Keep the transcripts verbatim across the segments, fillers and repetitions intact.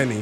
plenty.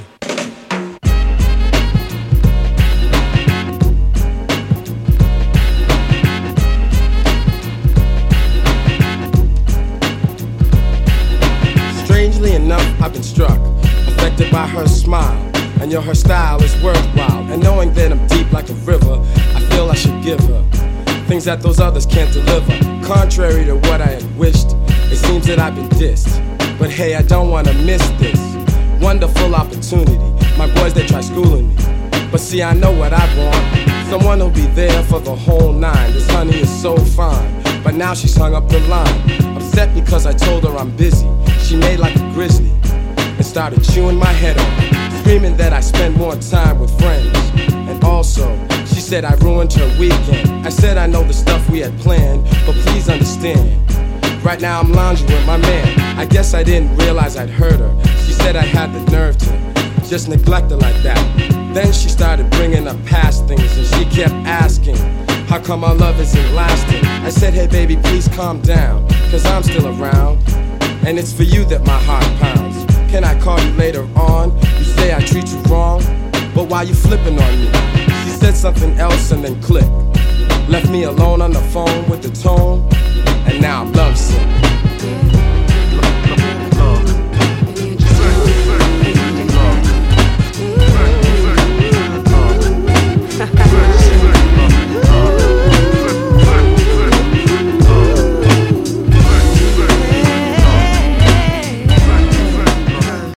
Strangely enough, I've been struck, affected by her smile. And yo, her style is worthwhile. And knowing that I'm deep like a river, I feel I should give her things that those others can't deliver. Contrary to what I had wished, it seems that I've been dissed. But hey, I don't wanna miss this wonderful opportunity. My boys, they try schooling me, but see, I know what I want. Someone who'll be there for the whole nine. This honey is so fine, but now she's hung up the line. Upset because I told her I'm busy. She made like a grizzly and started chewing my head off, screaming that I spend more time with friends. And also, she said I ruined her weekend. I said I know the stuff we had planned, but please understand, right now I'm lounging with my man. I guess I didn't realize I'd hurt her. She said I had the nerve to just neglect her like that. Then she started bringing up past things, and she kept asking, how come our love isn't lasting? I said, hey baby, please calm down, cause I'm still around, and it's for you that my heart pounds. Can I call you later on? You say I treat you wrong, but why you flipping on me? She said something else and then clicked. Left me alone on the phone with the tone, and now I'm lovesick.